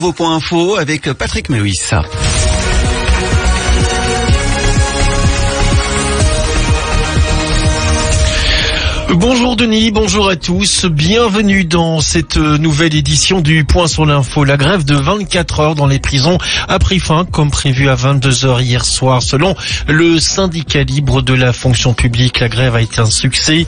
Vos points info avec Patrick Mewis. Bonjour Denis, bonjour à tous, bienvenue dans cette nouvelle édition du Point sur l'info. La grève de 24 heures dans les prisons a pris fin comme prévu à 22h hier soir. Selon le syndicat libre de la fonction publique, la grève a été un succès.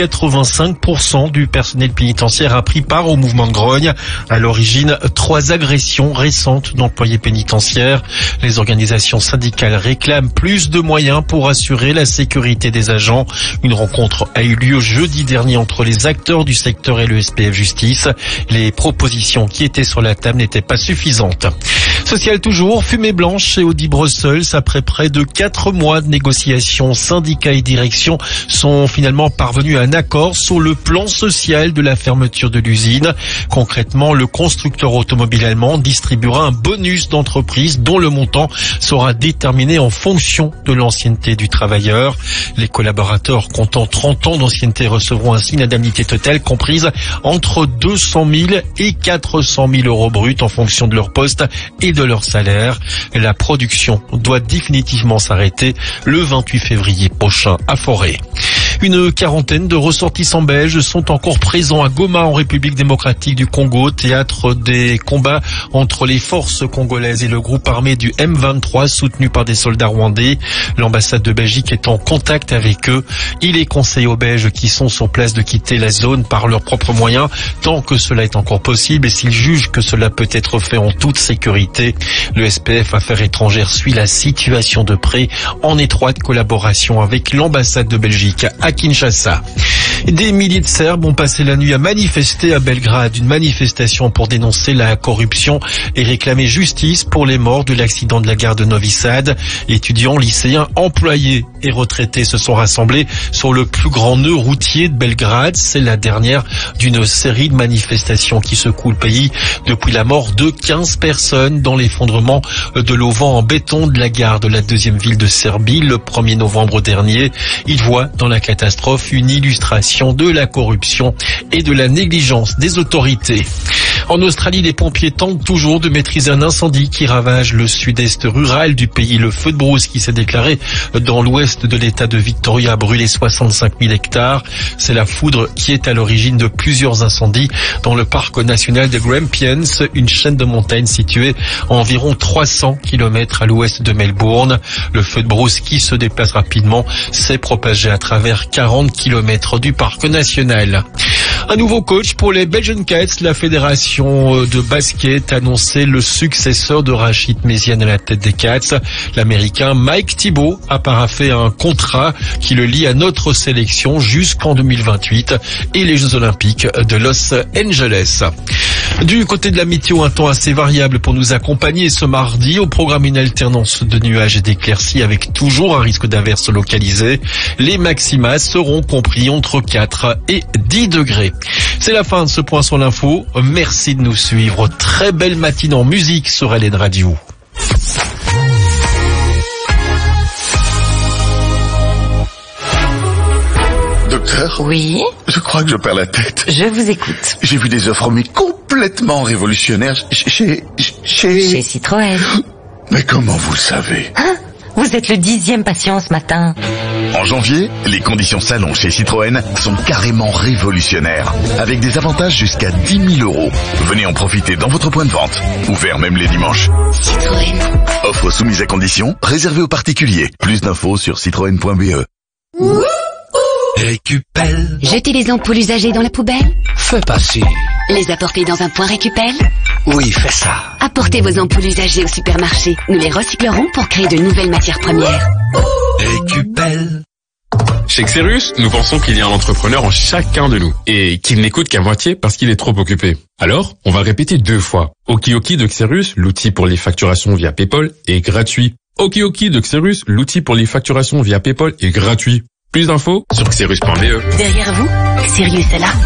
85% du personnel pénitentiaire a pris part au mouvement de grogne. À l'origine, 3 agressions récentes d'employés pénitentiaires. Les organisations syndicales réclament plus de moyens pour assurer la sécurité des agents. Une rencontre a eu lieu jeudi dernier entre les acteurs du secteur et le SPF Justice. Les propositions qui étaient sur la table n'étaient pas suffisantes. Social toujours, fumée blanche chez Audi Brussels. Après près de 4 mois de négociations, syndicats et direction sont finalement parvenus à un accord sur le plan social de la fermeture de l'usine. Concrètement, le constructeur automobile allemand distribuera un bonus d'entreprise dont le montant sera déterminé en fonction de l'ancienneté du travailleur. Les collaborateurs comptant 30 ans d'ancienneté recevront ainsi une indemnité totale comprise entre 200 000 et 400 000 euros bruts en fonction de leur poste et de leur salaire. La production doit définitivement s'arrêter le 28 février prochain à Forêt. Une quarantaine de ressortissants belges sont encore présents à Goma en République démocratique du Congo, théâtre des combats entre les forces congolaises et le groupe armé du M23 soutenu par des soldats rwandais. L'ambassade de Belgique est en contact avec eux. Il est conseillé aux Belges qui sont sur place de quitter la zone par leurs propres moyens tant que cela est encore possible et s'ils jugent que cela peut être fait en toute sécurité. Le SPF Affaires étrangères suit la situation de près en étroite collaboration avec l'ambassade de Belgique à Kinshasa. Des milliers de Serbes ont passé la nuit à manifester à Belgrade, une manifestation pour dénoncer la corruption et réclamer justice pour les morts de l'accident de la gare de Novi Sad. Étudiants, lycéens, employés et retraités se sont rassemblés sur le plus grand nœud routier de Belgrade. C'est la dernière d'une série de manifestations qui secouent le pays depuis la mort de 15 personnes dans l'effondrement de l'auvent en béton de la gare de la deuxième ville de Serbie le 1er novembre dernier. Ils voient dans la catastrophe une illustration de la corruption et de la négligence des autorités. En Australie, les pompiers tentent toujours de maîtriser un incendie qui ravage le sud-est rural du pays. Le feu de brousse qui s'est déclaré dans l'ouest de l'état de Victoria a brûlé 65 000 hectares. C'est la foudre qui est à l'origine de plusieurs incendies dans le parc national de Grampians, une chaîne de montagnes située à environ 300 km à l'ouest de Melbourne. Le feu de brousse qui se déplace rapidement s'est propagé à travers 40 km du parc national. Un nouveau coach pour les Belgian Cats. La fédération de basket a annoncé le successeur de Rachid Méziane à la tête des Cats. L'Américain Mike Thibault a paraphé un contrat qui le lie à notre sélection jusqu'en 2028 et les Jeux Olympiques de Los Angeles. Du côté de la météo, un temps assez variable pour nous accompagner ce mardi. Au programme, une alternance de nuages et d'éclaircies avec toujours un risque d'averses localisées. Les maxima seront compris entre 4 et 10 degrés. C'est la fin de ce point sur l'info. Merci de nous suivre. Très belle matinée en musique sur LN Radio. Docteur ? Oui ? Je crois que je perds la tête. Je vous écoute. J'ai vu des offres mais complètement révolutionnaires chez Citroën. Mais comment vous le savez ? Hein ? Vous êtes le 10e patient ce matin. En janvier, les conditions salon chez Citroën sont carrément révolutionnaires, avec des avantages jusqu'à 10 000 euros. Venez en profiter dans votre point de vente, ouvert même les dimanches. Citroën. Offre soumise à conditions, réservée aux particuliers. Plus d'infos sur citroën.be. Récupère. Jeter les ampoules usagées dans la poubelle? Fais passer. Les apporter dans un point récupère? Oui, fais ça. Apportez vos ampoules usagées au supermarché. Nous les recyclerons pour créer de nouvelles matières premières. Récupère. Chez Xerus, nous pensons qu'il y a un entrepreneur en chacun de nous et qu'il n'écoute qu'à moitié parce qu'il est trop occupé. Alors, on va répéter 2 fois. Okioki de Xerus, l'outil pour les facturations via PayPal, est gratuit. Okioki de Xerus, l'outil pour les facturations via PayPal, est gratuit. Plus d'infos sur xerus.be. Derrière vous, Sirius est là.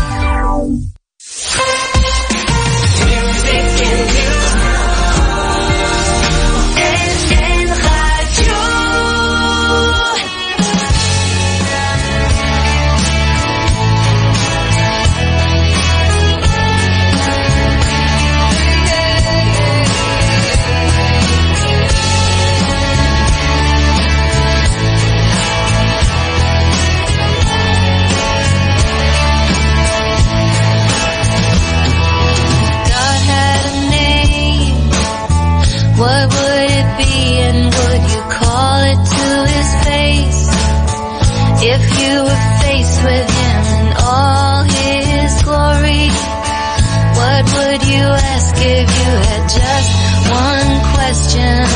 What would it be and would you call it to his face? If you were faced with him in all his glory, what would you ask if you had just one question?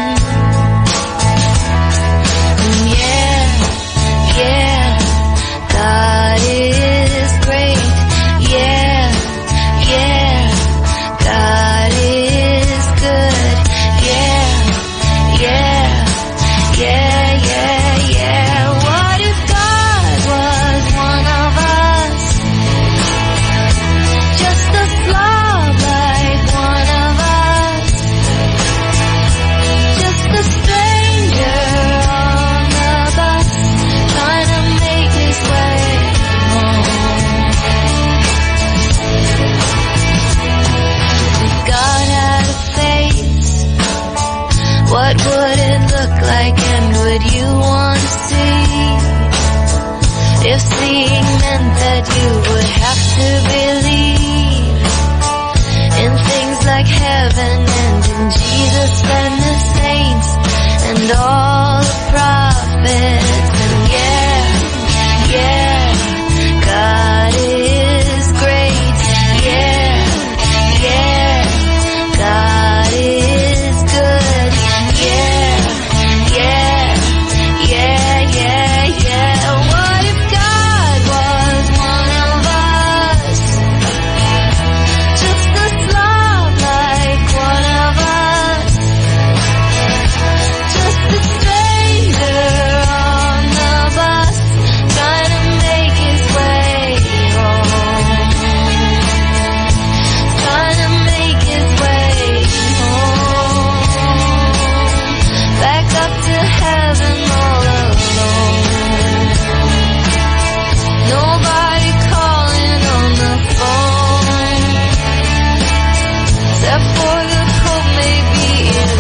Yeah, God is great. Yeah, God is good. Yeah. What if God was one of us? Just a slob like one of us. Just a stranger on the bus, trying to make his way home. If God had a face, what would it look like and would you want to see? If seeing meant that you would have to believe in things like heaven and in Jesus and the saints and all the prophets. And yeah, God is great. Yeah, God is good. Yeah. What if God was one of us? Just a slob like one of us. Just a stranger on the bus, trying to make his way home. Trying to make his way home. Back up to heaven all alone. Nobody calling on the phone, except for the Pope, maybe it's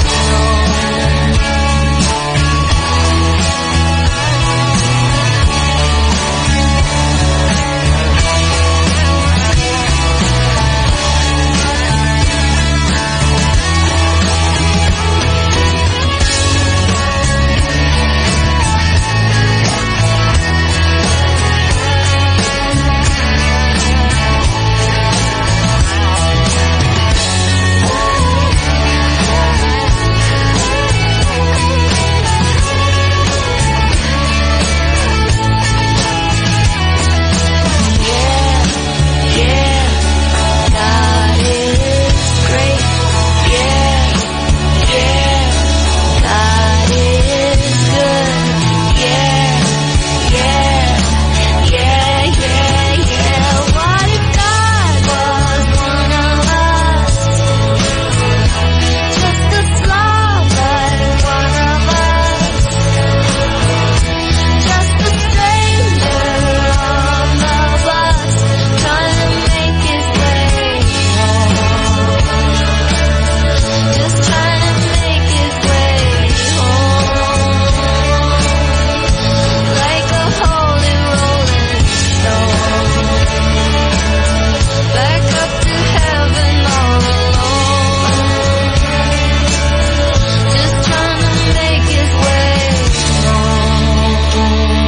God is great. Yeah, God is good. Yeah. What if God was one of us? Just a slob like one of us. Just a stranger on the bus, trying to make his way home. Just trying to make his way home. Like a holy rolling stone. Back up to heaven all alone. Just trying to make his way home.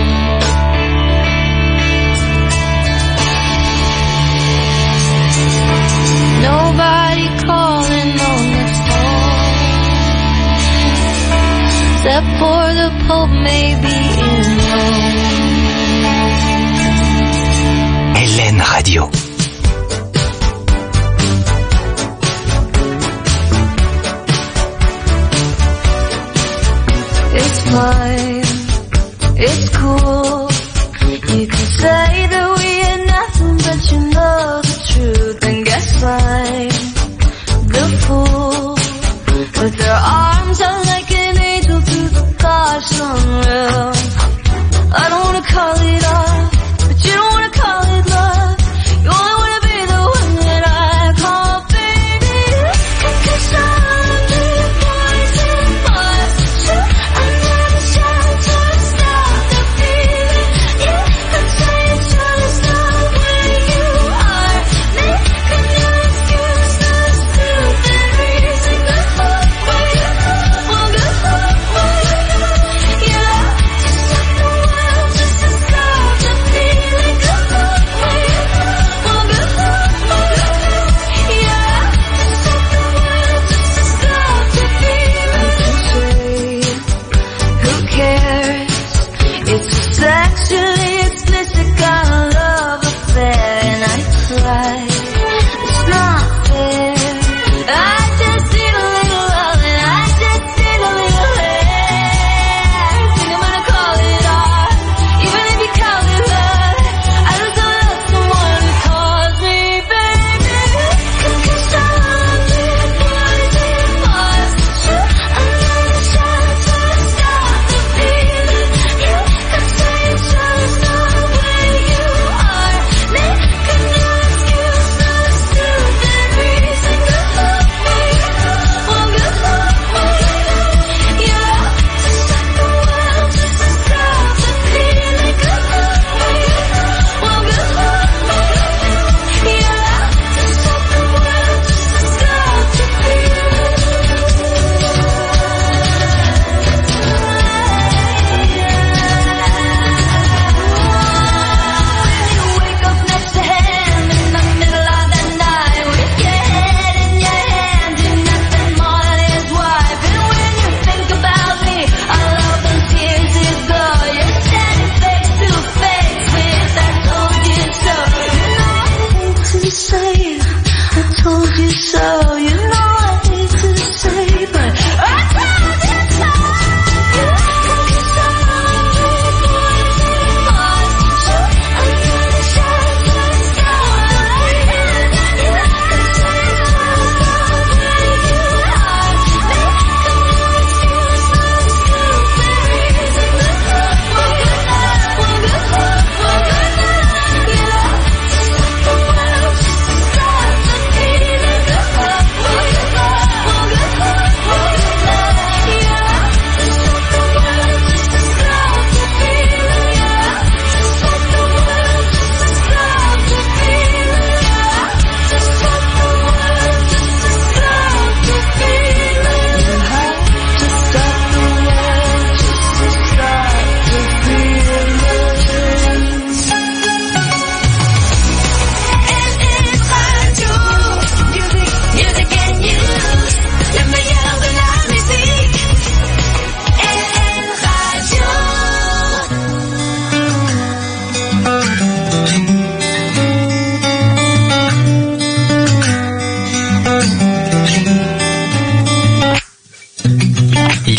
Nobody calling on the phone, except for the Pope, maybe in Rome. LN Radio. It's fine, it's cool. You can say that we ain't nothing, but you know the truth. And guess I'm the fool, with their arms out like an angel through the gosh unreal. I don't wanna call it off, but you don't wanna call it love. You only wanna be the one that I call baby. 'Cause I'm the poison heart, so I never shout to stop the feeling. Yeah, that's why you're trying to stop where you are. Making your excuse, the stupid reason. 'Cause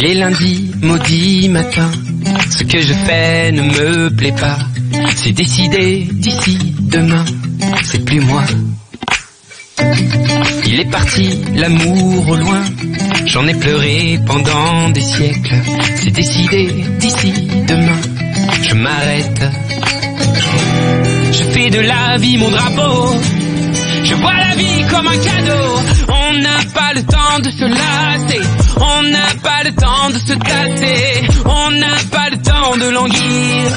Il est lundi, maudit matin. Ce que je fais ne me plaît pas. C'est décidé d'ici demain. C'est plus moi. Il est parti, l'amour au loin. J'en ai pleuré pendant des siècles. C'est décidé d'ici demain. Je m'arrête. Je fais de la vie mon drapeau. Je vois la vie comme un cadeau. On n'a pas le temps de se lasser. On n'a pas le temps de se tasser. On n'a pas le temps de languir.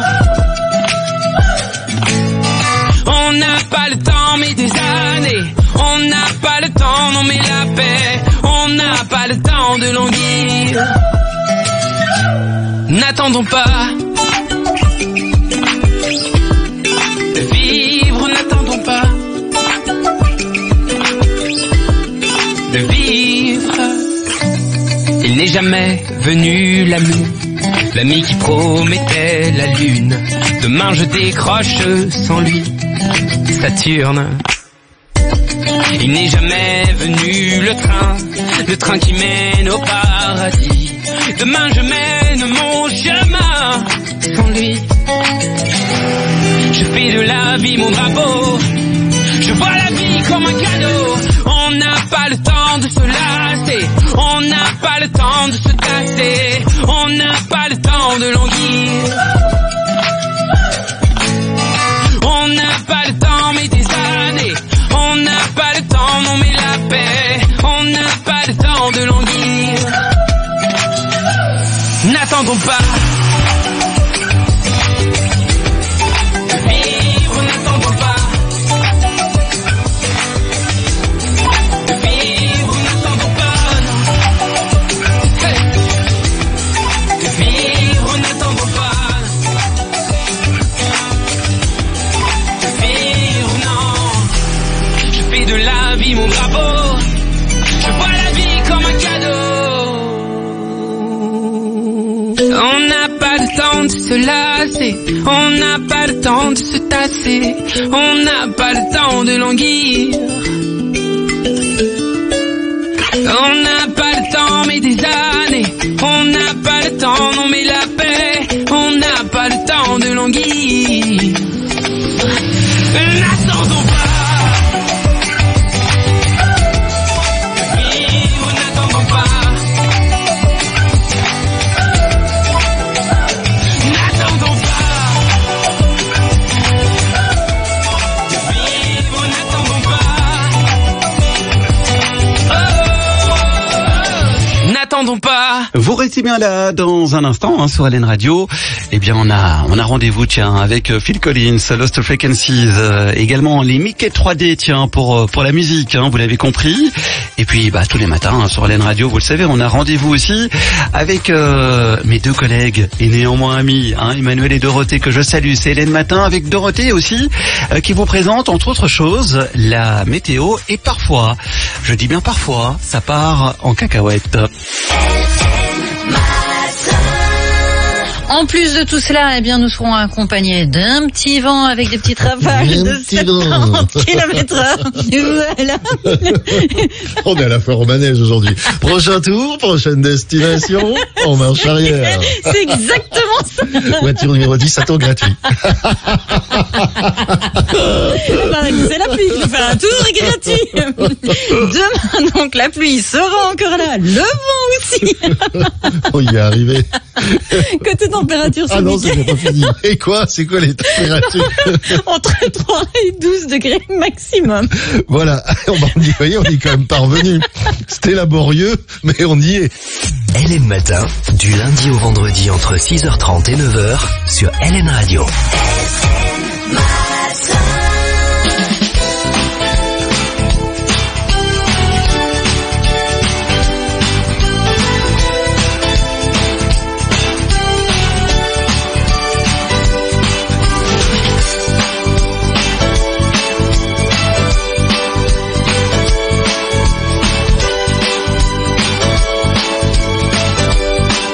On n'a pas le temps mais des années. On n'a pas le temps, non mais la paix. On n'a pas le temps de languir. N'attendons pas de vivre, n'attendons pas de vivre. Il n'est jamais venu l'ami qui promettait la lune. Demain je décroche sans lui Saturne. Il n'est jamais venu le train qui mène au paradis. Demain je mène mon chemin sans lui. Je fais de la vie mon drapeau. Je vois la vie comme un cadeau. On n'a pas le temps de se lasser. On n'a pas le temps de se tasser. On n'a pas le temps de languir. On n'a pas le temps mais des années. On n'a pas le temps, non mais la paix. On n'a pas le temps de languir. N'attendons pas de vivre, n'attendons pas de vivre, n'attendons pas non. Hey. De vivre, n'attendons pas de vivre, non. Je fais de la vie mon drapeau. Je vois la vie comme un cadeau. On n'a pas le temps de se lasser. On n'a pas le temps de se tasser. On n'a pas le temps de languir. On n'a pas le temps mais des années. On n'a pas le temps, non mais la paix. On n'a pas le temps de languir. N'attendons pas de vivre, n'attendons pas. N'attendons pas de vivre, n'attendons pas. N'attendons pas. Vous restez bien là dans un instant sur LN Radio. Eh bien on a rendez-vous avec Phil Collins, Lost Frequencies, également les Mickey 3D pour la musique, vous l'avez compris. Et puis tous les matins sur LN Radio, vous le savez, on a rendez-vous aussi avec mes deux collègues et néanmoins amis, Emmanuel et Dorothée, que je salue. C'est LN Matin avec Dorothée aussi, qui vous présente entre autres choses la météo, et parfois, je dis bien parfois, ça part en cacahuète. En plus de tout cela, eh bien, nous serons accompagnés d'un petit vent avec des petites rafales de 70 km/h. Voilà. On est à la foire au manège aujourd'hui. Prochain tour, prochaine destination, en marche arrière. C'est exactement ça. Voiture numéro 10, à tour gratuit. C'est la pluie qui nous fait un tour gratuit. Demain, donc, la pluie sera encore là. Le vent aussi. On y est arrivé. Côté température, ah non, c'est pas fini. Et quoi? C'est quoi les températures? Entre 3 et 12 degrés maximum. Voilà. On y voyez, on est quand même parvenu. C'était laborieux, mais on y est. LN Matin, du lundi au vendredi entre 6h30 et 9h sur LN Radio.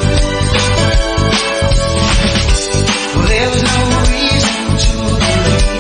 There's no reason to believe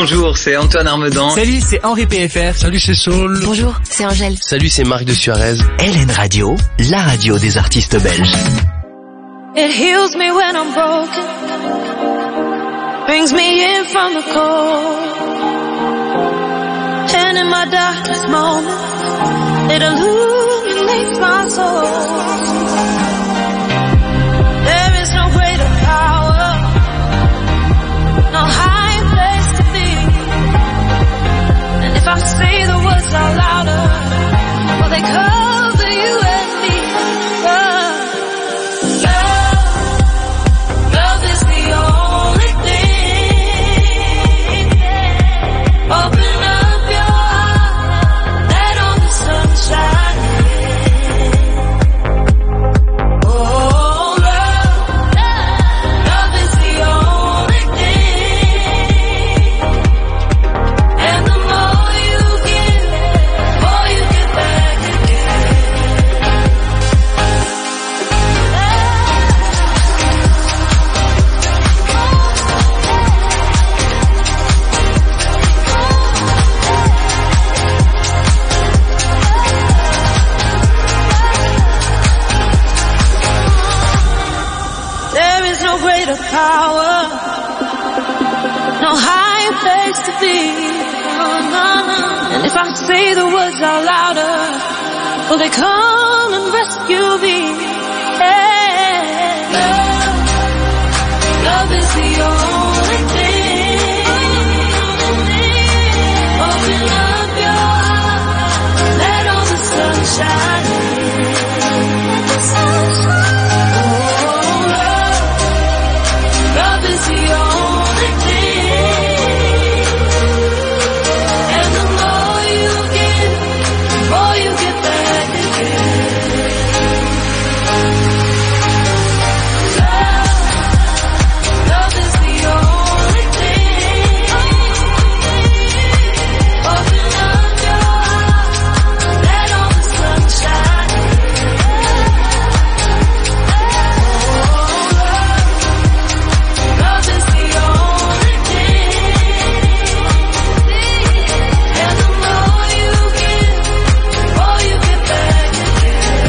bonjour, c'est Antoine Armedan. Salut, c'est Henri PFR. Salut, c'est Saul. Bonjour, c'est Angèle. Salut, c'est Marc de Suarez. LN Radio, la radio des artistes belges. It heals me when I'm broken, brings me in from the cold, and in my darkest moments, it illuminates my soul. There is no greater power, no higher place to be, and if I say the words out louder, well they cover you and me. Love is the only thing. Open up your heart, let all the sun shine in. Oh, love is the only thing. And the more you give, more you get back again. There is no greater power, no higher place to be. And if I say the words out louder, will they come and rescue me? Yeah. Love is the only thing. Open up your heart, let all the sun shine in. Love is the only thing. And the more you give, more you get back again. Love is the only thing. Open up your heart, let all the sun shine in. Love is the only thing. And the more you give, more you get back again.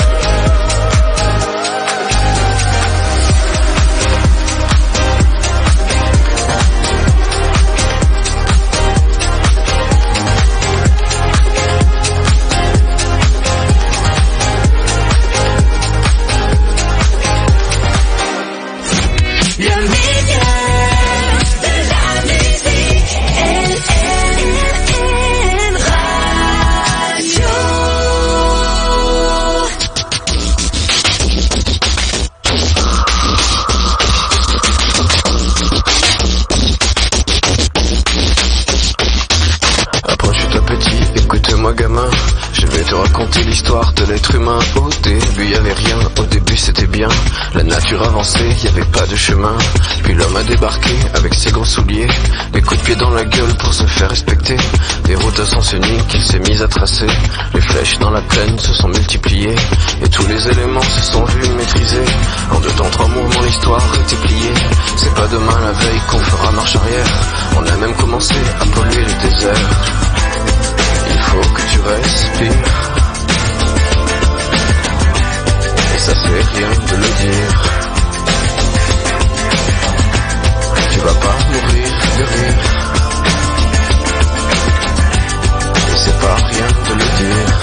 Le meilleur de la musique, LN Radio. Approche-toi petit, écoute-moi gamin. Je vais te raconter l'histoire de l'être humain. Au début y avait rien, au début c'était bien. La nature avançait, y avait pas de chemin. Puis l'homme a débarqué avec ses gros souliers, des coups de pied dans la gueule pour se faire respecter. Des routes à sens unique qu'il s'est mis à tracer. Les flèches dans la plaine se sont multipliées, et tous les éléments se sont vus maîtrisés. En 2 temps 3 mouvements l'histoire était pliée. C'est pas demain la veille qu'on fera marche arrière. On a même commencé à polluer les déserts. Il faut que tu respires, et ça fait rien de le dire. Tu vas pas mourir de rire, et c'est pas rien de le dire.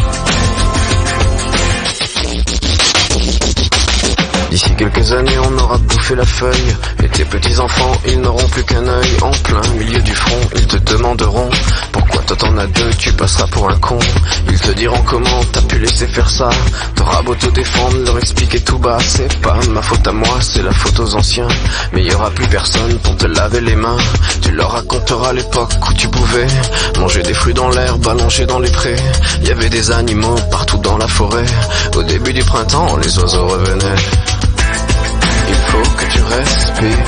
D'ici quelques années on aura bouffé la feuille, et tes petits enfants ils n'auront plus qu'un œil. En plein milieu du front ils te demanderont pourquoi toi t'en as 2, tu passeras pour un con. Ils te diront comment t'as pu laisser faire ça. T'auras beau te défendre, leur expliquer tout bas. C'est pas ma faute à moi, c'est la faute aux anciens. Mais y aura plus personne pour te laver les mains. Tu leur raconteras l'époque où tu pouvais manger des fruits dans l'herbe, allongés dans les prés. Y avait des animaux partout dans la forêt. Au début du printemps, les oiseaux revenaient. Il faut que tu respires,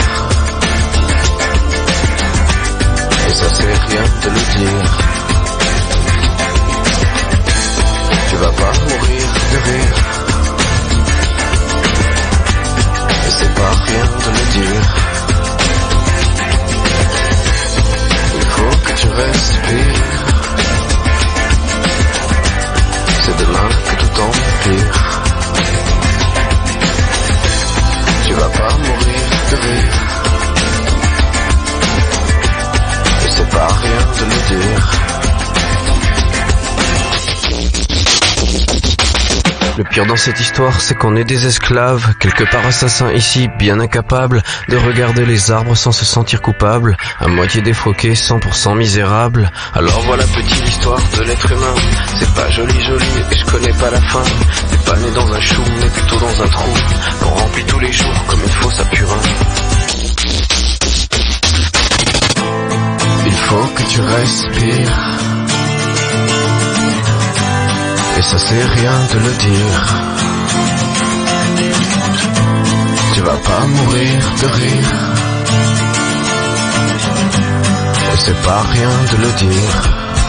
et ça c'est rien de le dire. Tu vas pas mourir de rire, et c'est pas rien de le dire. Le pire dans cette histoire, c'est qu'on est des esclaves, quelque part assassins ici, bien incapables de regarder les arbres sans se sentir coupables, à moitié défroqués, 100% misérables. Alors voilà petite histoire de l'être humain, c'est pas joli et je connais pas la fin. T'es pas né dans un chou, mais plutôt dans un trou, qu'on remplit tous les jours comme il faut sa purin. Il faut que tu respires, et ça c'est rien de le dire. Tu vas pas mourir de rire, et c'est pas rien de le dire.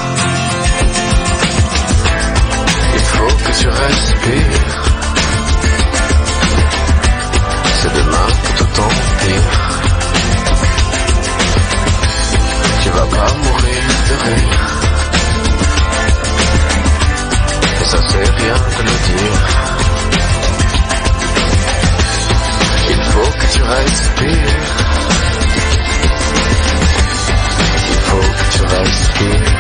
Il faut que tu respires, c'est demain tout en pire. Tu vas pas mourir de rire, et ça c'est rien de le dire. Il faut que tu respires, il faut que tu respires,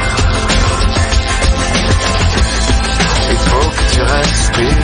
il faut que tu respires,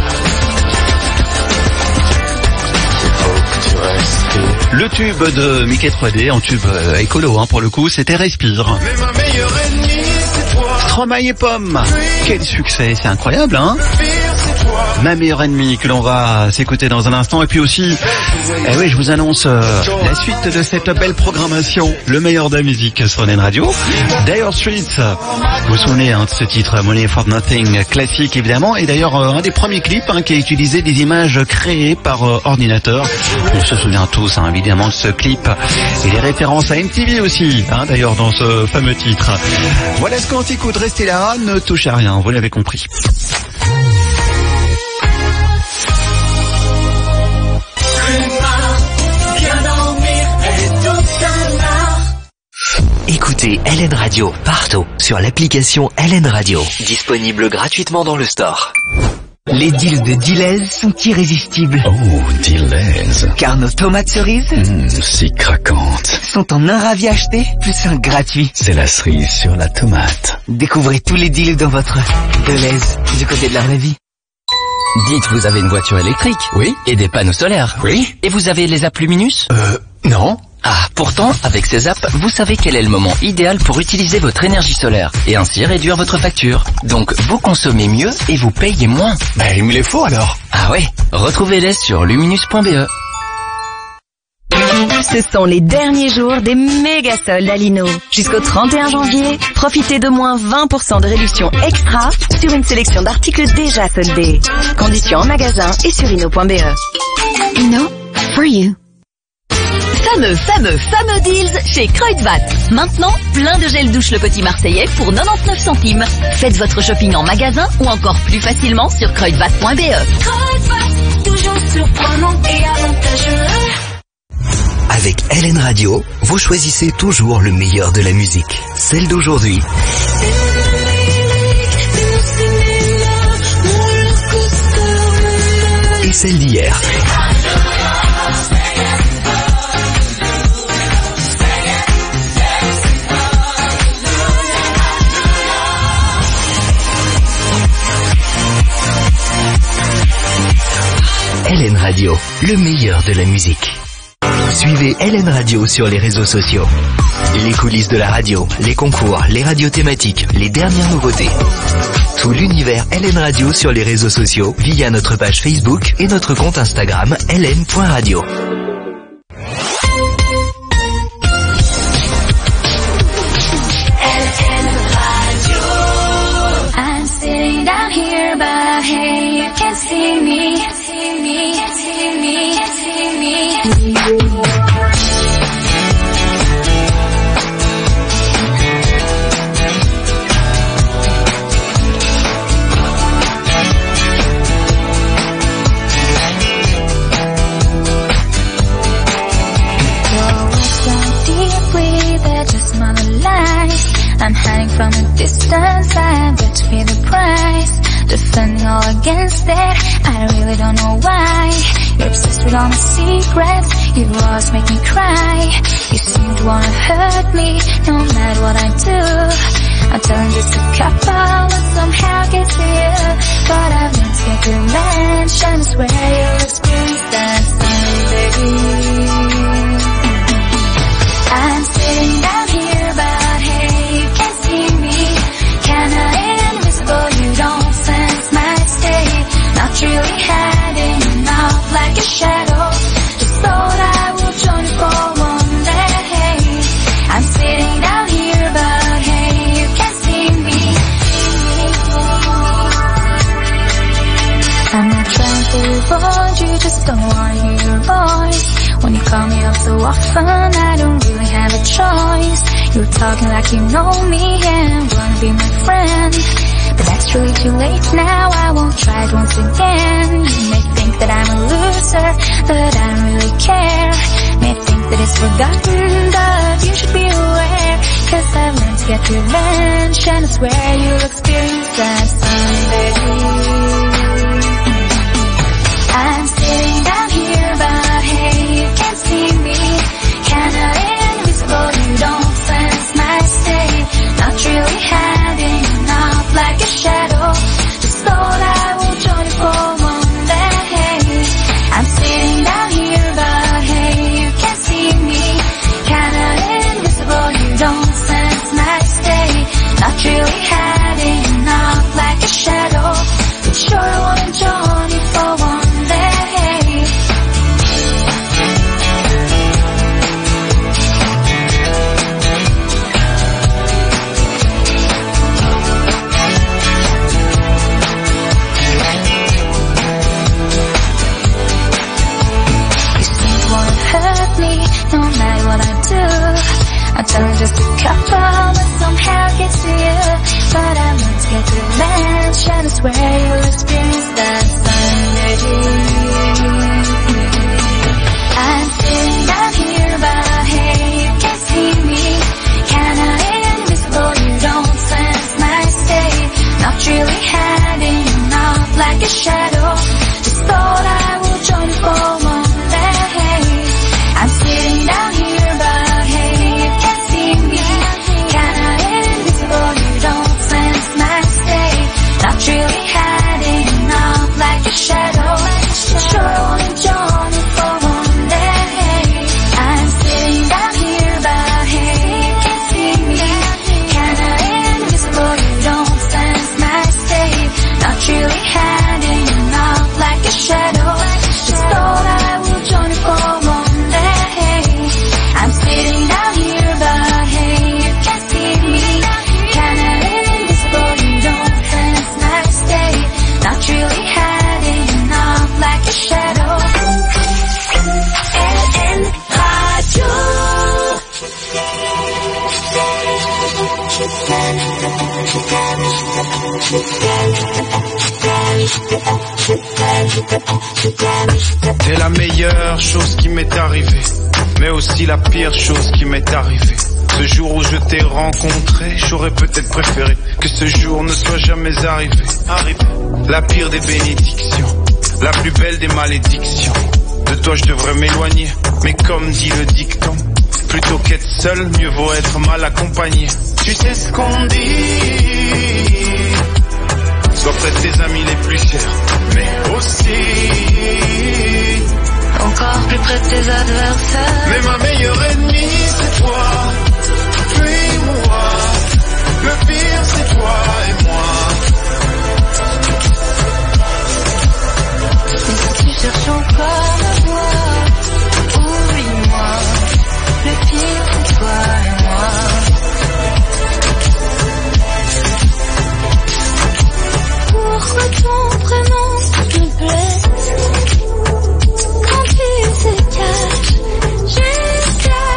il faut que tu respires. Le tube de Mickey 3D, en tube écolo pour le coup, c'était Respire. Mais ma meilleure ennemie, c'est toi. Stromae et Pomme, quel succès, c'est incroyable hein. Ma meilleure ennemie que l'on va s'écouter dans un instant, et puis aussi, oui, je vous annonce la suite de cette belle programmation, le meilleur de la musique sur LN Radio. Dire Straits, vous vous souvenez de ce titre Money for Nothing, classique évidemment, et d'ailleurs un des premiers clips qui a utilisé des images créées par ordinateur. On se souvient tous évidemment de ce clip et les références à MTV aussi, d'ailleurs dans ce fameux titre. Voilà ce qu'on s'écoute, restez là, ne touchez à rien, vous l'avez compris. Écoutez LN Radio partout sur l'application LN Radio, disponible gratuitement dans le store. Les deals de Deleuze sont irrésistibles. Oh, Deleuze. Car nos tomates cerises, si craquantes, sont en un ravi acheté plus un gratuit. C'est la cerise sur la tomate. Découvrez tous les deals dans votre Deleuze du côté de la vraie vie. Dites, vous avez une voiture électrique? Oui. Et des panneaux solaires? Oui. Et vous avez les apps Luminus? Non. Ah, pourtant, avec ces apps, vous savez quel est le moment idéal pour utiliser votre énergie solaire et ainsi réduire votre facture. Donc, vous consommez mieux et vous payez moins. Il me les faut alors. Ah ouais, retrouvez-les sur luminus.be. Ce sont les derniers jours des méga soldes à Lino. Jusqu'au 31 janvier, profitez de moins 20% de réduction extra sur une sélection d'articles déjà soldés. Conditions en magasin et sur lino.be. Lino, for you. Fameux deals chez Kruidvat. Maintenant, plein de gel douche Le Petit Marseillais pour 99 centimes. Faites votre shopping en magasin ou encore plus facilement sur kruidvat.be. Kruidvat, toujours surprenant et avantageux. Avec LN Radio, vous choisissez toujours le meilleur de la musique. Celle d'aujourd'hui et celle d'hier. LN Radio, le meilleur de la musique. Suivez LN Radio sur les réseaux sociaux. Les coulisses de la radio, les concours, les radios thématiques, les dernières nouveautés. Tout l'univers LN Radio sur les réseaux sociaux via notre page Facebook et notre compte Instagram ln.radio. I'm sitting down here, but hey, you can't see me. I'm hiding from a distance, I bet to pay the price. Defending all against it, I really don't know why. You're obsessed with all my secrets, your words make me cry. You seem to wanna hurt me, no matter what I do. I'm telling just a couple, but somehow gets to you. But I've learned to get through I'm not trying to avoid you, just don't wanna hear your voice. When you call me up so often, I don't really have a choice. You're talking like you know me and wanna be my friend, but that's really too late now, I won't try it once again. You may think that I'm a loser, but I don't really care. May think that it's forgotten, but you should be aware, 'cause I've learned to get revenge, and I swear you'll experience that someday. I'm sitting down here, but hey, you can't see me. Kinda invisible, you don't sense my state. Not really having enough, like a shadow. Just thought I will join you for one day. I'm sitting down here, but hey, you can't see me. Kinda invisible, you don't sense my state. Not really having enough, like a shadow. But sure I wanna join you for one day. No matter what I do, I tell you just a couple, but somehow it gets to you. But I'm not to get revenge, and I swear you'll experience that someday. I'm sitting down here, but hey, you can't see me. Kinda invisible, you don't sense my state. Not really having enough, like a shadow. Just thought I would join you for one day. I'm sitting down here, but hey, you can't see me. Kinda invisible, you don't sense my state. Not really having enough, like a shadow. Sure I wanna join you for one day. I'm sitting down here, but hey, you can't see me. Kinda invisible, you don't sense my state. Not really having enough, like a shadow. Just thought I would join you for one day. I'm sitting down here, but hey, you can't see me. Kinda invisible, you don't sense my state. Not really having enough, like a shadow. LN Radio. T'es la meilleure chose qui m'est arrivée, mais aussi la pire chose qui m'est arrivée. Ce jour où je t'ai rencontré, j'aurais peut-être préféré que ce jour ne soit jamais arrivé. La pire des bénédictions, la plus belle des malédictions. De toi je devrais m'éloigner, mais comme dit le dicton, plutôt qu'être seul, mieux vaut être mal accompagné. Tu sais ce qu'on dit, sois près de tes amis les plus chers, mais aussi encore plus près de tes adversaires. Mais ma meilleure ennemie c'est toi, puis moi. Le pire c'est toi et moi. Et si tu cherches encore à voir, oublie-moi. Le pire c'est toi et moi. Pourquoi ton prénom me blesse quand tu te caches jusqu'à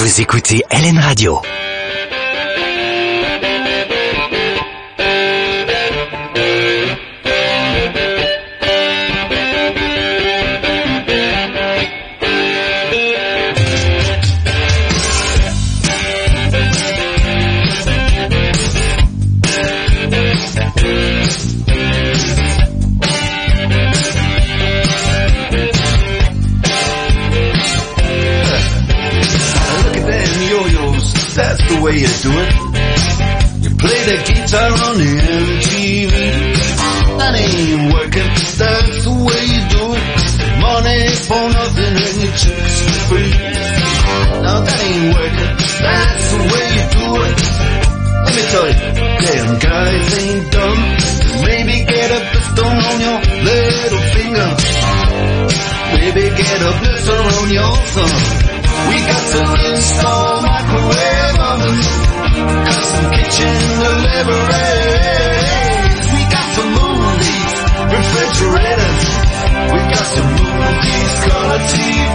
Vous écoutez LN Radio. That's the way you do it. You play the guitar on the MTV. That ain't working. That's the way you do it. Money for nothing and your chicks for free. Now that ain't working. That's the way you do it. Let me tell you, damn guys ain't dumb. Maybe get a pistol on your little finger. Maybe get a blister on your thumb. We got some install microwave ovens, got some kitchen deliveries. We got some movies, refrigerators. We got some movies, color TV.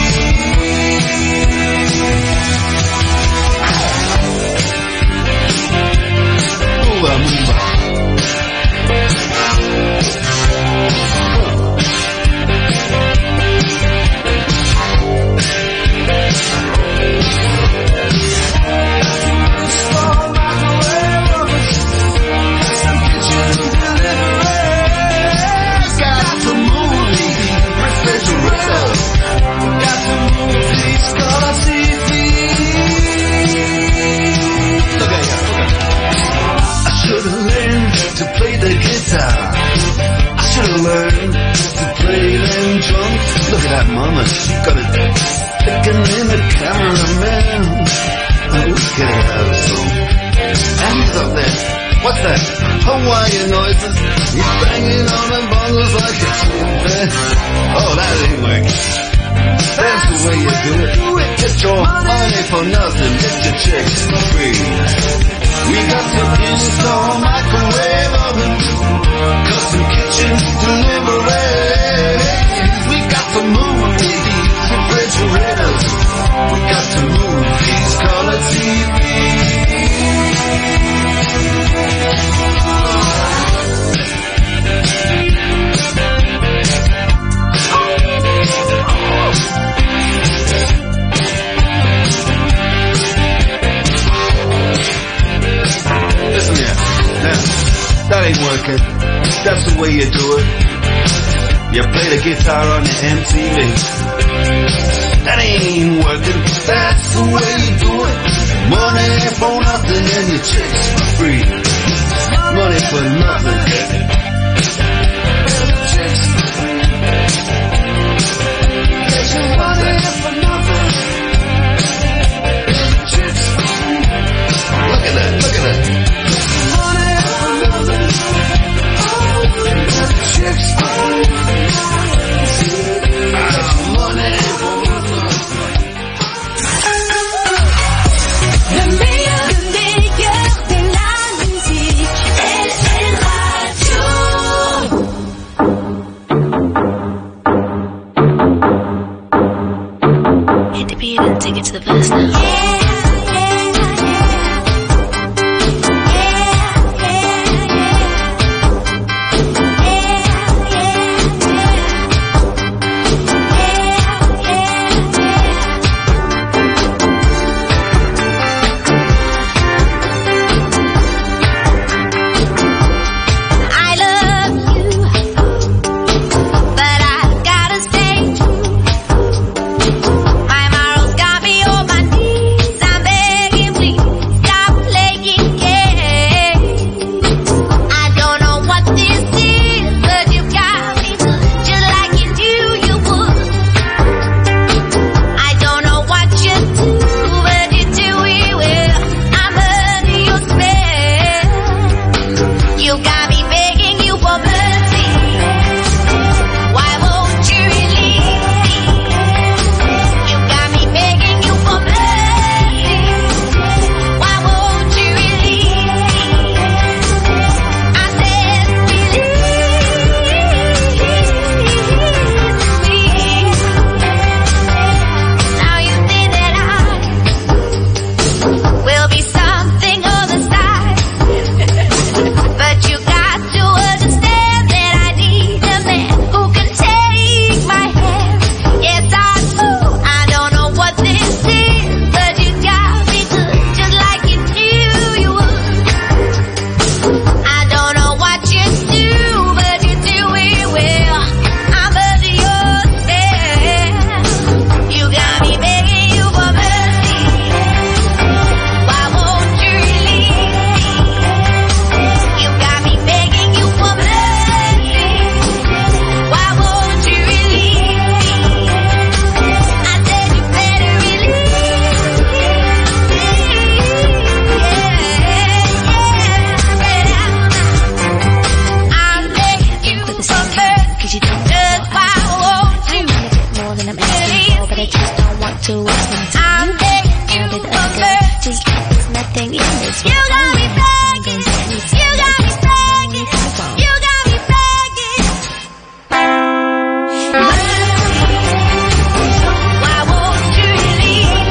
Move on, move on. To play the guitar, I should have learned to play them drums. Look at that mama, she got it sticking in the cameraman. Oh, we could have some. Hands up there. What's that? Hawaiian noises. He's banging on the bongos like a chimpanzee. Oh, that ain't working. That's the way you do it. Get your money for nothing, get your chicks for free. We got some install microwave ovens, custom kitchen deliveries. We got some movies, refrigerators. We got some movies, color TV. Listen here, now, that ain't working. That's the way you do it. You play the guitar on the MTV. That ain't working. That's the way you do it. Money for nothing and your chicks for free. Money for nothing. Chicks for free. Get your money for nothing. Chicks for free. Look at that, look at that. Chicks for free. Money for nothing. Le meilleur de la musique, LN Radio. Hit the beat and take it to the verse now. My morals got me on my knees. know, but I just don't want to listen to you. All that other just there's nothing in this world. You got me begging, you got me begging, you got me begging. Why won't you leave?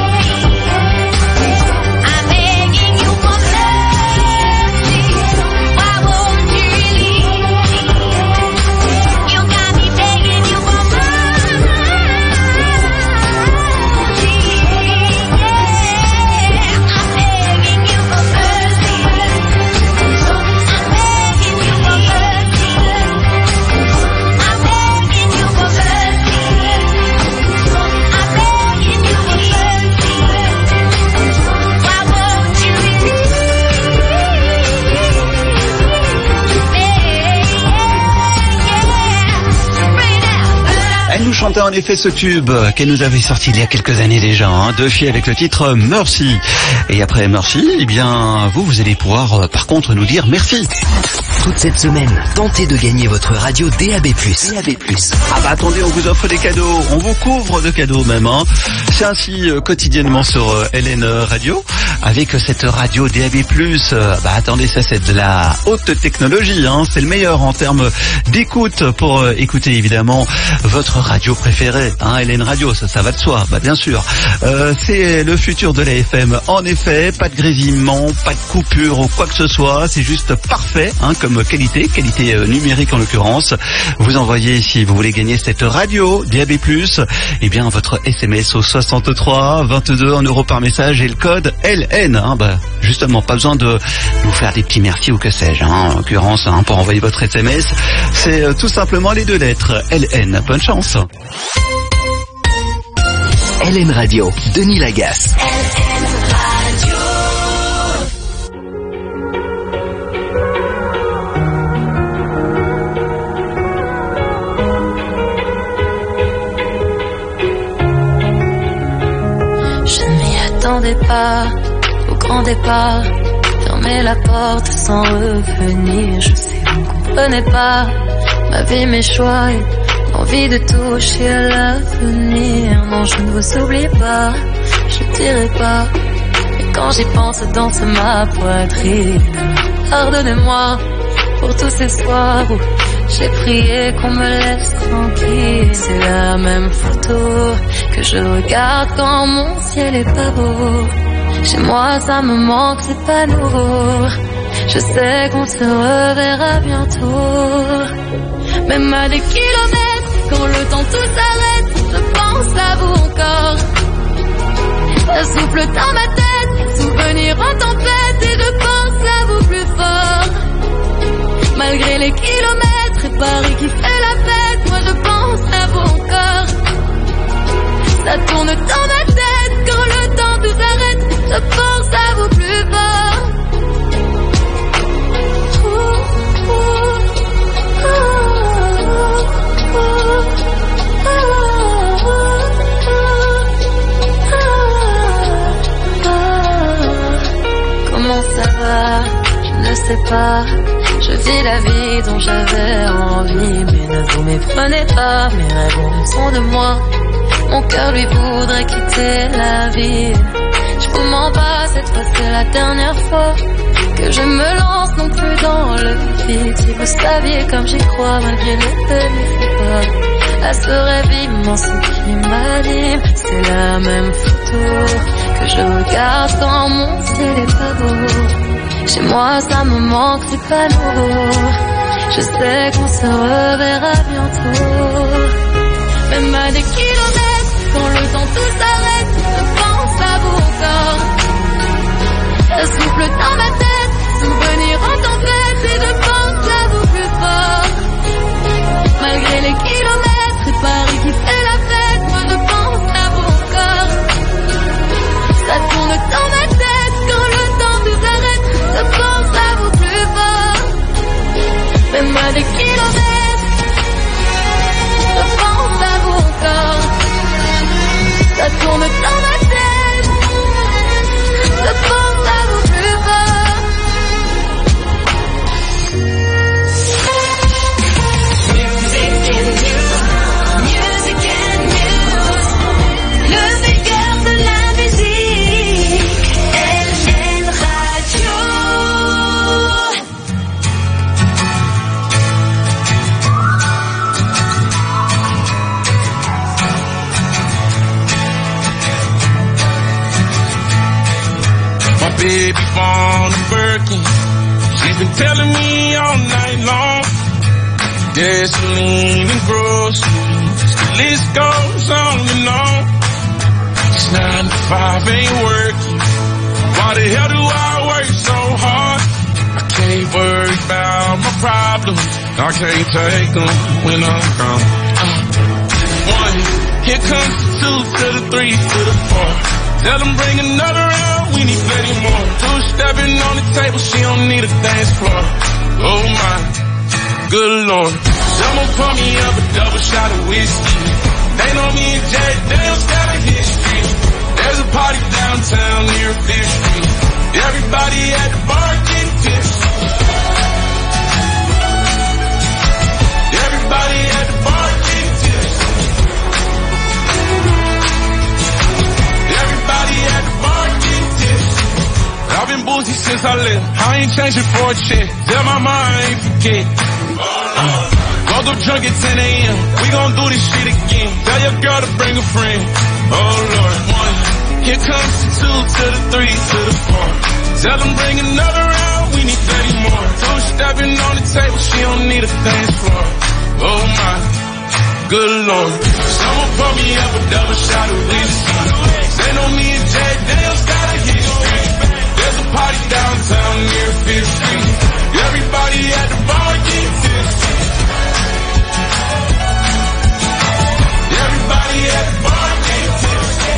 I'm begging you for mercy. Why won't you leave? You got me begging you for mercy. Elle nous chantait en effet ce tube qu'elle nous avait sorti il y a quelques années déjà, hein, deux filles avec le titre Mercy. Et après Mercy, eh bien vous allez pouvoir par contre nous dire merci. Toute cette semaine, tentez de gagner votre radio DAB+. Ah bah attendez, on vous offre des cadeaux, on vous couvre de cadeaux même, hein. C'est ainsi quotidiennement sur LN Radio, avec cette radio DAB+. Bah attendez, ça c'est de la haute technologie, hein. C'est le meilleur en termes d'écoute pour écouter évidemment votre radio préférée, hein. LN Radio, ça va de soi, bah bien sûr. C'est le futur de la FM, en effet, pas de grésillement, pas de coupure ou quoi que ce soit, c'est juste parfait, hein, comme qualité numérique en l'occurrence. Vous envoyez, si vous voulez gagner cette radio DAB+, eh bien votre SMS au 63 22 €, par message et le code LN, hein. Bah justement, pas besoin de nous faire des petits merci ou que sais-je, hein. En l'occurrence, hein, pour envoyer votre SMS, c'est tout simplement les deux lettres LN. Bonne chance. LN Radio, Denis Lagasse. Pas au grand départ, fermer la porte sans revenir. Je sais, vous ne comprenez pas ma vie, mes choix et l'envie de toucher à l'avenir. Non, je ne vous oublie pas, je ne dirai pas, mais quand j'y pense, danse ma poitrine. Pardonnez-moi pour tous ces soirs où j'ai prié qu'on me laisse tranquille. C'est la même photo que je regarde quand mon ciel est pas beau. Chez moi ça me manque, c'est pas nouveau. Je sais qu'on se reverra bientôt. Même à des kilomètres, quand le temps tout s'arrête, je pense à vous encore. Ça souffle dans ma tête, souvenir en tempête, et je pense à vous plus fort. Malgré les kilomètres et Paris qui fait la fête, moi je pense à vous encore. Ça tourne dans ma tête quand le temps tout s'arrête, je pense à vous plus fort. Comment ça va? Je ne sais pas. Je vis la vie dont j'avais envie, mais ne vous méprenez pas, mes rêves sont de moi. Mon cœur lui voudrait quitter la ville. Je vous mens pas, cette fois c'est la dernière fois que je me lance non plus dans le vide. Si vous saviez comme j'y crois malgré les demi-pas, à ce rêve immense qui m'anime, c'est la même photo que je regarde quand mon ciel est pas beau. Chez moi ça me manque, c'est pas nouveau. Je sais qu'on se reverra bientôt. Même à des kilomètres, quand le temps tout s'arrête, je pense à vous encore. Ça souffle dans ma tête, souvenir en tempête, et je pense à vous plus fort. Malgré les kilomètres et Paris qui fait la fête, moi je pense à vous encore. Ça tourne dans ma tête, quand le temps tout s'arrête, je pense à vous plus fort. Même à des kilomètres, je pense à vous encore. Ça tourne dans ma tête, je pense à vous plus fort. Music and news, music and news. baby born in Birkin. She's been telling me all night long. Gasoline and groceries, the list goes on and on. This 9 to 5 ain't working. Why the hell do I work so hard? I can't worry about my problems. I can't take them when I'm gone. 1, here comes the 2 to the 3 to the 4. Tell them bring another round, we need plenty more. 2 stepping on the table, she don't need a dance floor. Oh my, good lord. Someone pour me up a double shot of whiskey. They know me and Jack Daniels got a history. There's a party downtown near 5th Street. Everybody at the bar getting tipsy. Everybody at the bar getting tipsy. Everybody at the bar getting tipsy. I've been boozy since I left. I ain't changing for a check. Tell my mind I ain't forget. Woke up drunk at 10 a.m. We gon' do this shit again. Tell your girl to bring a friend. Oh Lord. 1, here comes the 2 to the 3 to the 4. Tell them bring another round, we need 30 more. 2 stepping on the table, she don't need a dance floor. Oh my, good lord. Someone pour me up a double shot of whiskey. They know me and Jack Daniels got a history. There's a party downtown near 5th Street. Everybody at the bar getting tipsy. Everybody at the bar getting tipsy.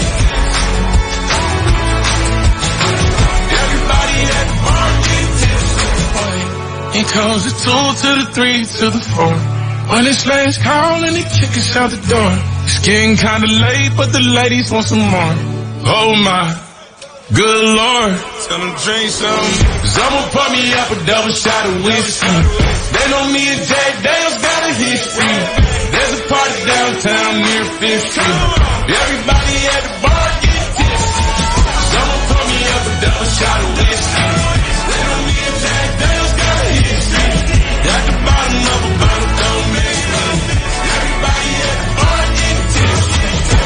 Everybody at the bar getting tipsy. Here comes the 2 to the 3 to the 4. When it's last call and they kick us out the door. It's getting kinda late, but the ladies want some more. Oh my, good lord. Tell them drink some. Someone pour me up a double shot of whiskey. They know me and Jack Daniels got a history. There's a party downtown near 5th Street. Everybody at the bar getting tipsy. Someone pour me up a double shot of whiskey. They know me and Jack Daniels got a history. At the bottom of a bottle, don't mix me. Everybody at the bar getting tipsy.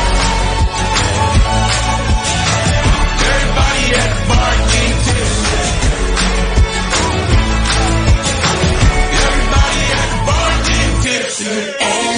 Everybody at the bar getting tipsy. Everybody at the bar getting tipsy.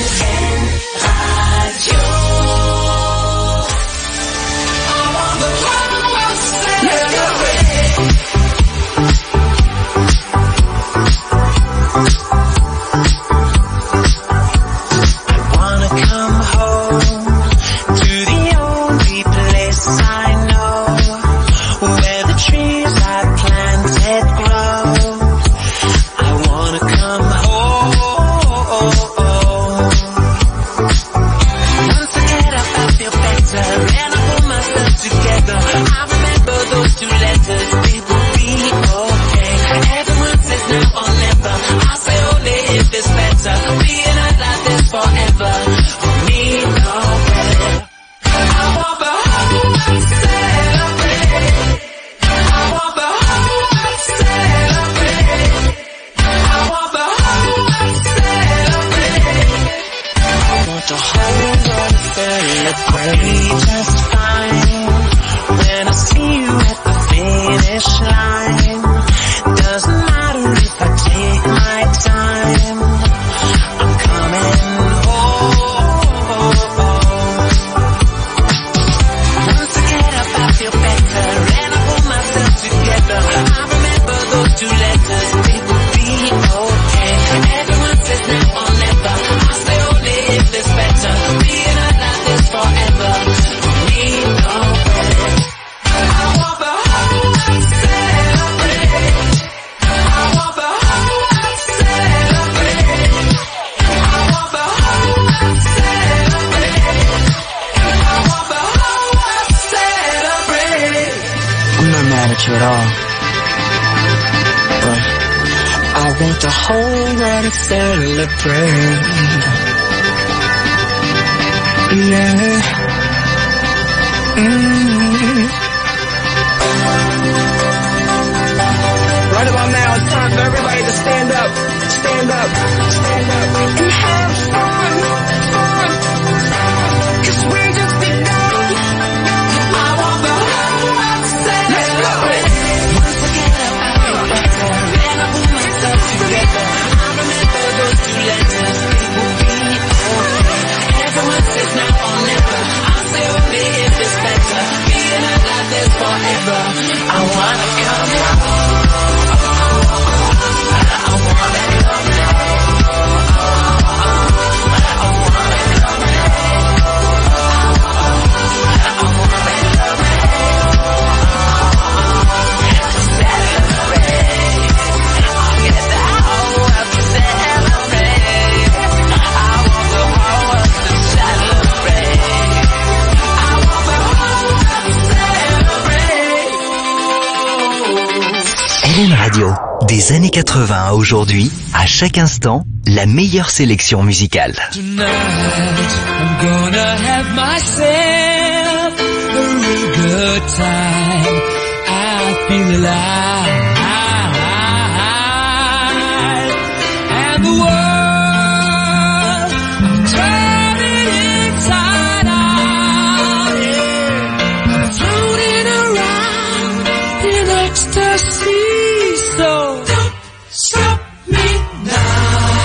Right about now, it's time for everybody to stand up, stand up, stand up, and have fun, fun. 'Cause we just begun. I want the whole world to celebrate. Radio. Des années 80 à aujourd'hui, à chaque instant, la meilleure sélection musicale. Tonight, I'm gonna have myself a real good time. I feel alive. And the world, I'm turning inside out. Yeah. I'm floating around in ecstasy. So don't stop me now.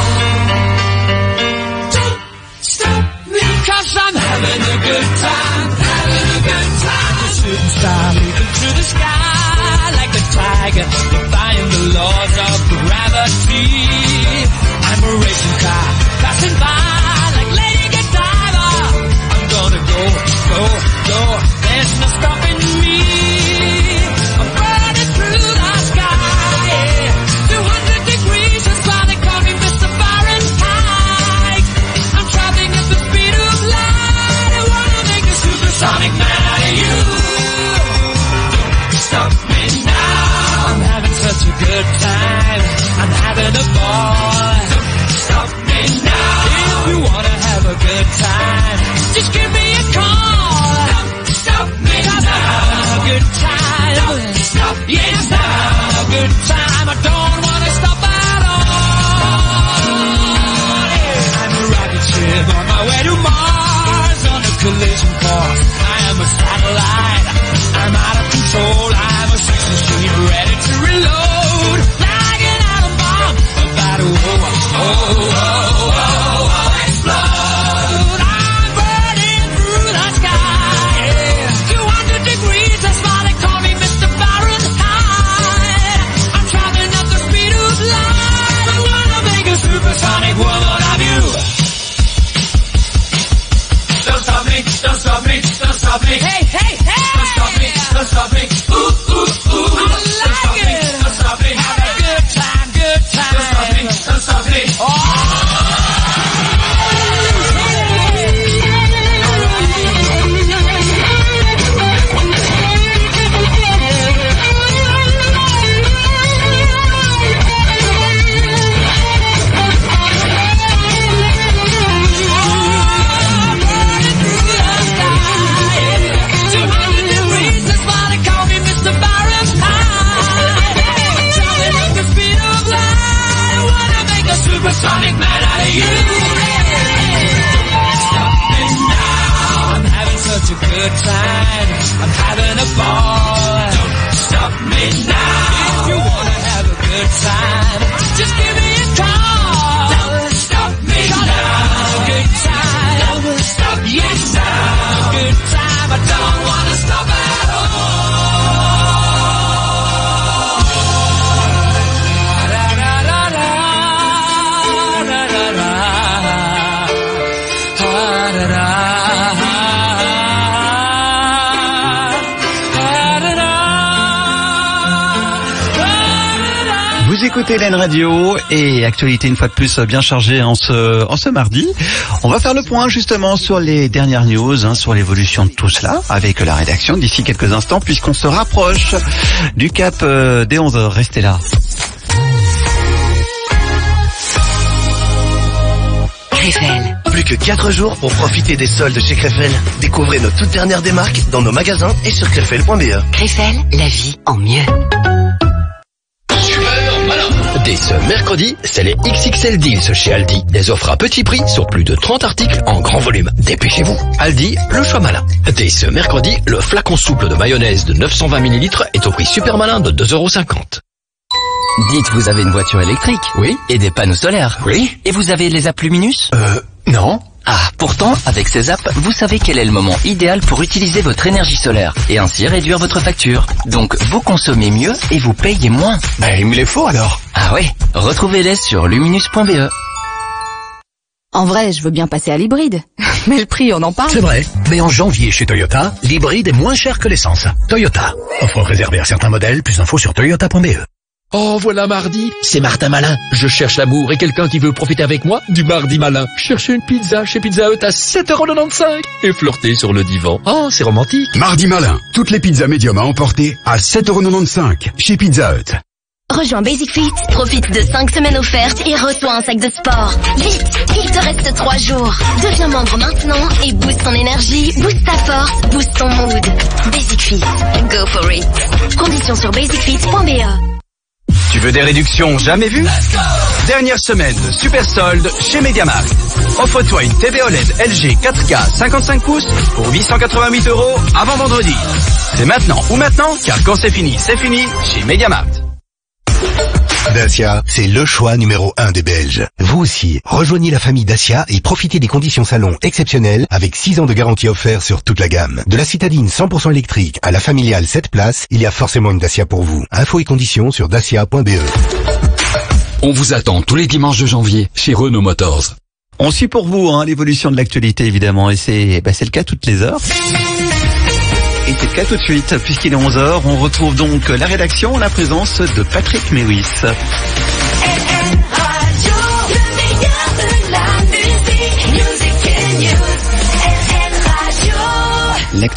Don't stop me, 'cause I'm having a good time, having a good time. A shooting star leaping through the sky like a tiger, defying the laws of gravity. I'm a racing car passing by like Lady Godiva. I'm gonna go, go, go. There's no stopping me. I'm burning through the sky. 200 degrees is why they call me Mr. Fahrenheit. I'm traveling at the speed of light. I wanna make a supersonic man out of you. Don't stop me now. I'm having such a good time. I'm having a ball. Don't stop me now. If you wanna have a good time, just give me a call. Don't stop me now. A good time. Don't stop. Yes, I'm having a good time. I don't wanna stop at all. I'm a rocket ship on my way to Mars on a collision course. I am a satellite. I'm out of control. I'm a sex machine ready to reload. Like an atom bomb about to explode. I'm burning through the sky. 200 degrees, that's why they call me Mr. Fahrenheit. I'm traveling at the speed of light. I wanna make a supersonic woman of you. Don't stop me, don't stop me, don't stop me. Hey, hey, hey! Don't stop me, don't stop me. Ooh, ooh, ooh. I like it. Don't stop me. Have a good time, good time. Don't stop me, don't stop me. Supersonic man out of you. Stop me now. I'm having such a good time. I'm having a ball. Don't stop me now. If you wanna have a good time, just give me a call. Don't stop me now. A good time. Don't stop. Yes, now. A good time. I don't wanna stop at all. Vous écoutez Hélène Radio et actualité une fois de plus bien chargée en ce mardi. On va faire le point justement sur les dernières news, sur l'évolution de tout cela avec la rédaction d'ici quelques instants puisqu'on se rapproche du cap des 11h. Restez là. Krefel. Plus que 4 jours pour profiter des soldes chez Krefel. Découvrez nos toutes dernières démarques dans nos magasins et sur krefel.be. Krefel, la vie en mieux. Dès ce mercredi, c'est les XXL Deals chez Aldi. Des offres à petit prix sur plus de 30 articles en grand volume. Dépêchez-vous. Aldi, le choix malin. Dès ce mercredi, le flacon souple de mayonnaise de 920 ml est au prix super malin de 2,50 €. Dites, vous avez une voiture électrique? Oui. Et des panneaux solaires? Oui. Et vous avez les apps Luminus? Non. Ah, pourtant, avec ces apps, vous savez quel est le moment idéal pour utiliser votre énergie solaire et ainsi réduire votre facture. Donc, vous consommez mieux et vous payez moins. Ben, il me les faut alors. Ah ouais, retrouvez-les sur luminus.be. En vrai, je veux bien passer à l'hybride. Mais le prix, on en parle. C'est vrai. Mais en janvier, chez Toyota, l'hybride est moins cher que l'essence. Toyota. Offre réservée à certains modèles. Plus d'infos sur toyota.be. Oh, voilà mardi, c'est Martin Malin. Je cherche l'amour et quelqu'un qui veut profiter avec moi du mardi malin. Chercher une pizza chez Pizza Hut à 7,95 € et flirter sur le divan. Oh, c'est romantique. Mardi malin, toutes les pizzas médium à emporter à 7,95 € chez Pizza Hut. Rejoins Basic Fit, profite de 5 semaines offertes et reçois un sac de sport. Vite, il te reste 3 jours. Deviens membre maintenant et booste ton énergie, booste ta force, booste ton mood. Basic Fit, go for it. Conditions sur basicfit.be. Tu veux des réductions jamais vues? Dernière semaine de super solde chez Mediamarkt. Offre-toi une TV OLED LG 4K 55 pouces pour 888 € avant vendredi. C'est maintenant ou maintenant, car quand c'est fini chez Mediamarkt. Dacia, c'est le choix numéro 1 des Belges. Vous aussi, rejoignez la famille Dacia et profitez des conditions salon exceptionnelles avec 6 ans de garantie offerte sur toute la gamme. De la citadine 100% électrique à la familiale 7 places, il y a forcément une Dacia pour vous. Infos et conditions sur dacia.be. On vous attend tous les dimanches de janvier chez Renault Motors. On suit pour vous l'évolution de l'actualité évidemment et c'est le cas toutes les heures. Et c'est le cas tout de suite, puisqu'il est 11h, on retrouve donc la rédaction, la présence de Patrick Mewis.